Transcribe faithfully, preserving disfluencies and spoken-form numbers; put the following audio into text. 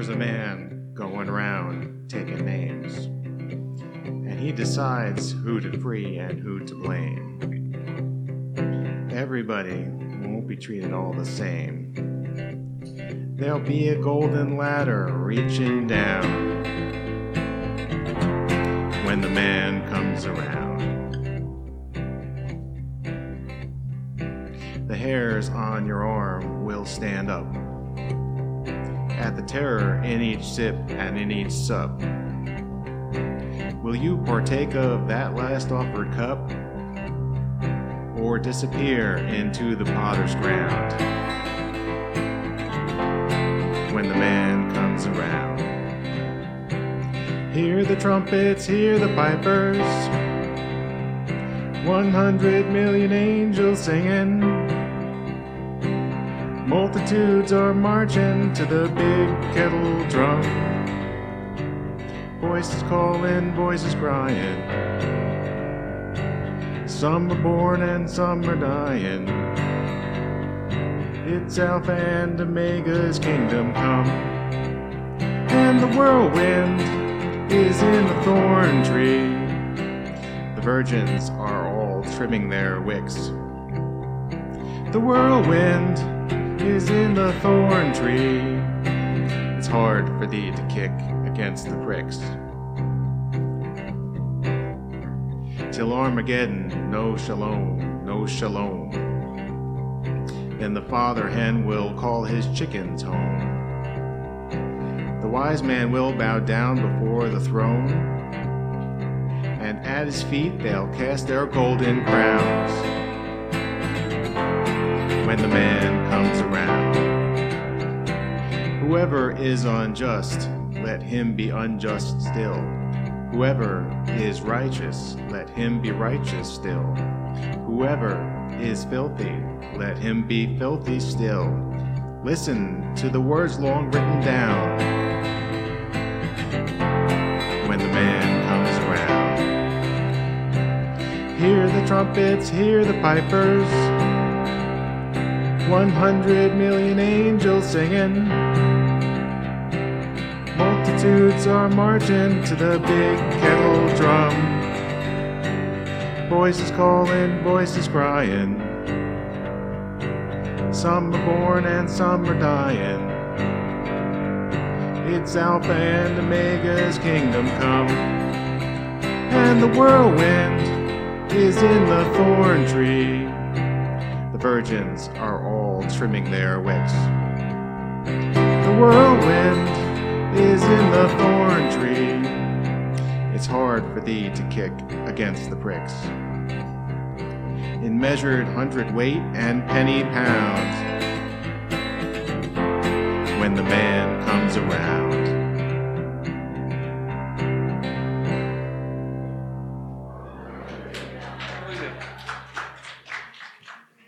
There's a man going around taking names, and he decides who to free and who to blame. Everybody won't be treated all the same. There'll be a golden ladder reaching down when the man comes around. The hairs on your arm will stand up at the terror in each sip and in each sup. Will you partake of that last offered cup, or disappear into the potter's ground when the man comes around? Hear the trumpets, hear the pipers, one hundred million angels singing. Multitudes are marching to the big kettle drum. Voices calling, voices crying. Some are born and some are dying. It's Alpha and Omega's kingdom come. And the whirlwind is in the thorn tree. The virgins are all trimming their wicks. The whirlwind is in the thorn tree. It's hard for thee to kick against the pricks. Till Armageddon, no shalom, no shalom. Then the father hen will call his chickens home. The wise man will bow down before the throne, and at his feet they'll cast their golden crowns when the man comes around. Whoever is unjust, let him be unjust still. Whoever is righteous, let him be righteous still. Whoever is filthy, let him be filthy still. Listen to the words long written down when the man comes around. Hear the trumpets, hear the pipers, one hundred million angels singing. Multitudes are marching to the big kettle drum. Voices calling, voices crying. Some are born and some are dying. It's Alpha and Omega's kingdom come. And the whirlwind is in the thorn tree. The virgins are all trimming their wicks. The whirlwind is in the thorn tree. It's hard for thee to kick against the pricks. In measured hundredweight and penny pounds when the man comes around.